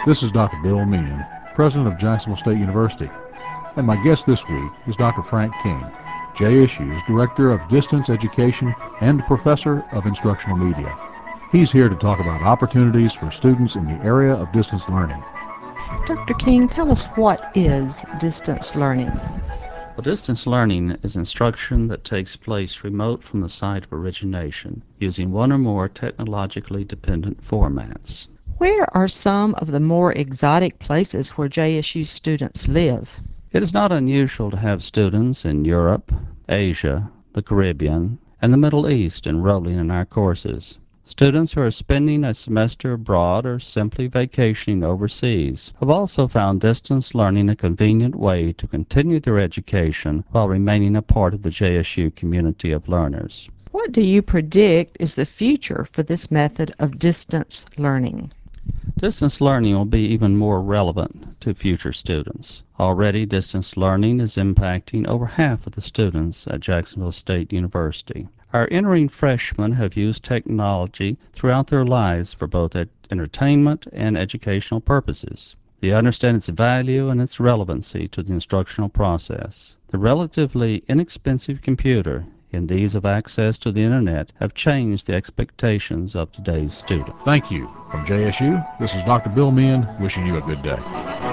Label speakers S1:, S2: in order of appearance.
S1: This is Dr. Bill Meehan, President of Jacksonville State University, and my guest this week is Dr. Frank King, JSU's Director of Distance Education and Professor of Instructional Media. He's here to talk about opportunities for students in the area of distance learning.
S2: Dr. King, tell us, what is distance learning?
S3: Well, distance learning is instruction that takes place remote from the site of origination, using one or more technologically dependent formats.
S2: Where are some of the more exotic places where JSU students live?
S3: It is not unusual to have students in Europe, Asia, the Caribbean, and the Middle East enrolling in our courses. Students who are spending a semester abroad or simply vacationing overseas have also found distance learning a convenient way to continue their education while remaining a part of the JSU community of learners.
S2: What do you predict is the future for this method of distance learning?
S3: Distance learning will be even more relevant to future students. Already, distance learning is impacting over half of the students at Jacksonville State University. Our entering freshmen have used technology throughout their lives for both entertainment and educational purposes. They understand its value and its relevancy to the instructional process. The relatively inexpensive computer and the ease of access to the internet have changed the expectations of today's student.
S1: Thank you. From JSU, this is Dr. Bill Meehan wishing you a good day.